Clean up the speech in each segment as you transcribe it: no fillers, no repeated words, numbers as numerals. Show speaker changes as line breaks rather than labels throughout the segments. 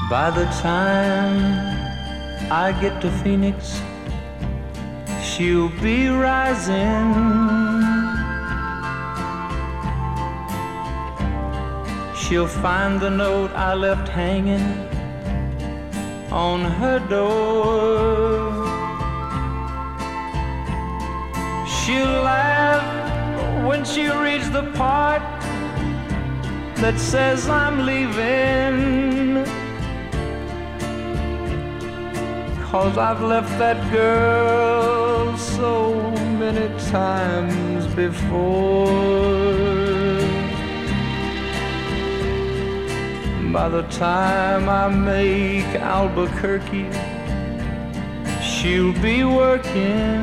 By the time I get to Phoenix, she'll be rising. She'll find the note I left hanging on her door. She'll laugh when she reads the part that says I'm leaving, 'cause I've left that girl so many times before. By the time I make Albuquerque, she'll be working.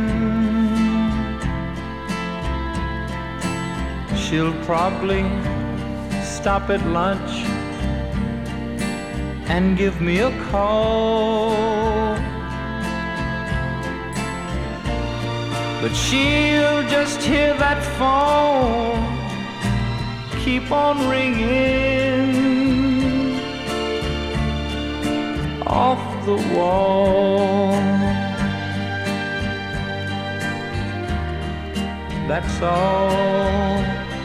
She'll probably stop at lunch and give me a call, but she'll just hear that phone keep on ringing off the wall. That's all.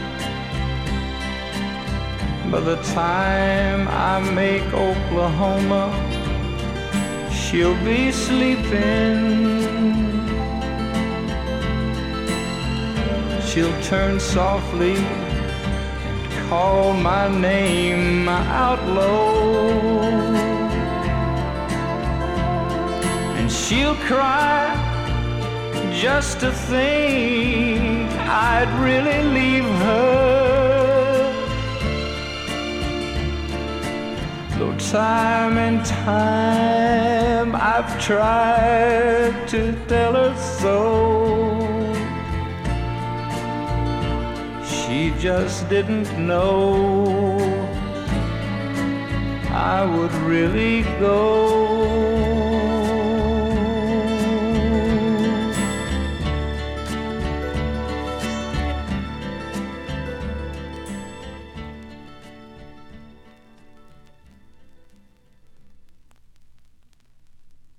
By the time I make Oklahoma, she'll be sleeping. She'll turn softly and call my name out low, and she'll cry just to think I'd really leave her. Though time and time I've tried to tell her so, she just didn't know I would really go.